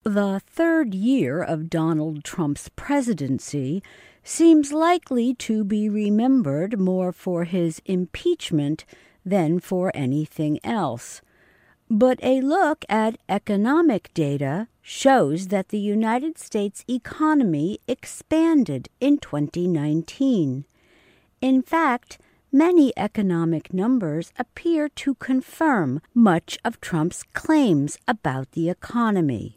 The third year of Donald Trump's presidency seems likely to be remembered more for his impeachment than for anything else. But a look at economic data shows that the United States economy expanded in 2019. In fact, many economic numbers appear to confirm much of Trump's claims about the economy.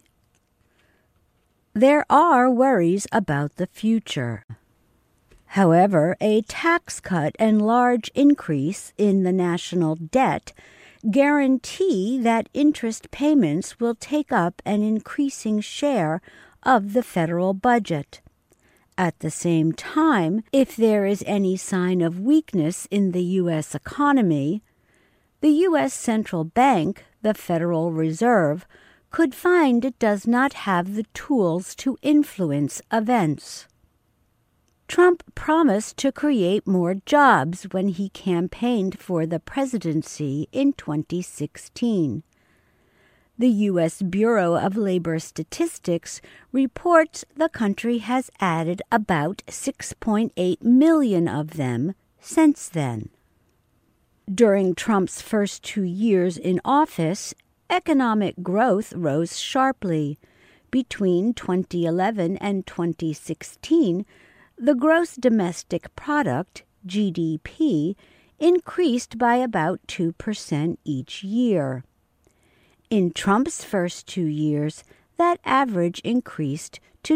There are worries about the future. However, a tax cut and large increase in the national debt guarantee that interest payments will take up an increasing share of the federal budget. At the same time, if there is any sign of weakness in the U.S. economy, the U.S. Central Bank, the Federal Reserve, could find it does not have the tools to influence events. Trump promised to create more jobs when he campaigned for the presidency in 2016. The U.S. Bureau of Labor Statistics reports the country has added about 6.8 million of them since then. During Trump's first 2 years in office, economic growth rose sharply. Between 2011 and 2016, the gross domestic product, GDP, increased by about 2% each year. In Trump's first 2 years, that average increased to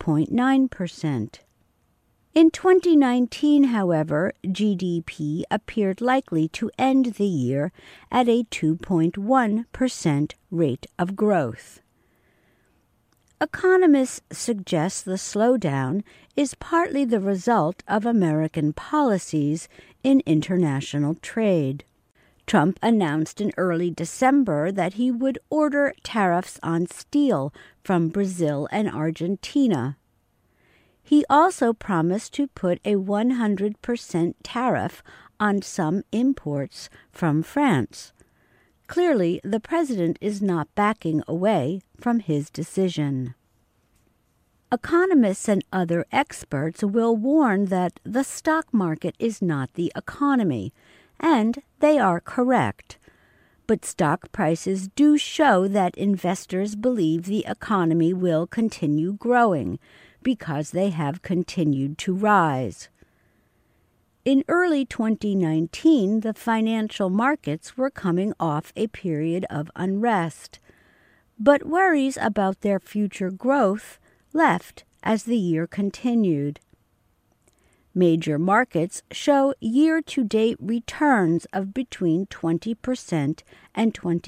2.9%. In 2019, however, GDP appeared likely to end the year at a 2.1% rate of growth. Economists suggest the slowdown is partly the result of American policies in international trade. Trump announced in early December that he would order tariffs on steel from Brazil and Argentina. He also promised to put a 100% tariff on some imports from France. Clearly, the president is not backing away from his decision. Economists and other experts will warn that the stock market is not the economy, and they are correct. But stock prices do show that investors believe the economy will continue growing, because they have continued to rise. In early 2019, the financial markets were coming off a period of unrest, but worries about their future growth left as the year continued. Major markets show year-to-date returns of between 20% and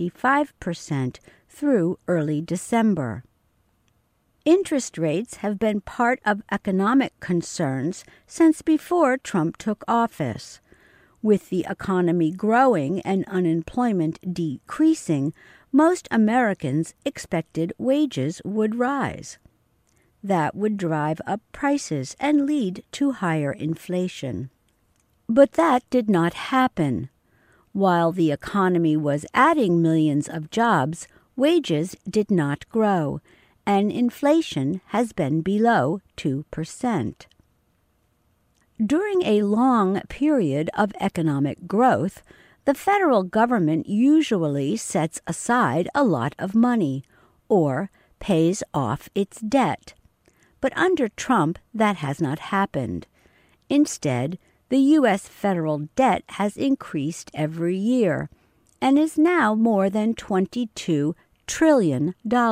25% through early December. Interest rates have been part of economic concerns since before Trump took office. With the economy growing and unemployment decreasing, most Americans expected wages would rise. That would drive up prices and lead to higher inflation. But that did not happen. While the economy was adding millions of jobs, wages did not grow, and inflation has been below 2%. During a long period of economic growth, the federal government usually sets aside a lot of money, or pays off its debt. But under Trump, that has not happened. Instead, the U.S. federal debt has increased every year, and is now more than $22 trillion.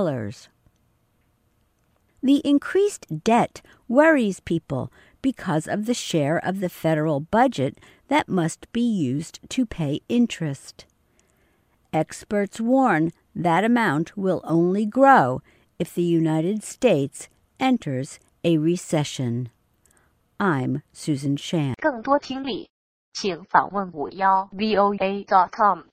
The increased debt worries people because of the share of the federal budget that must be used to pay interest. Experts warn that amount will only grow if the United States enters a recession. I'm Susan Shan. 更多听力，请访问51voa.com。